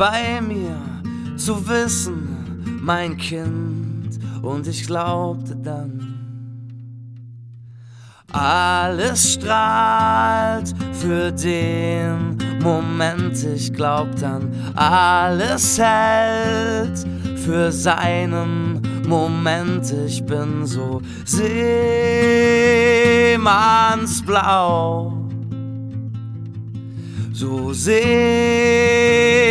bei mir zu wissen, mein Kind. Und ich glaubte dann, alles strahlt für den Moment. Ich glaub dann, alles hält für seinen Moment. Ich bin so seemannsblau, so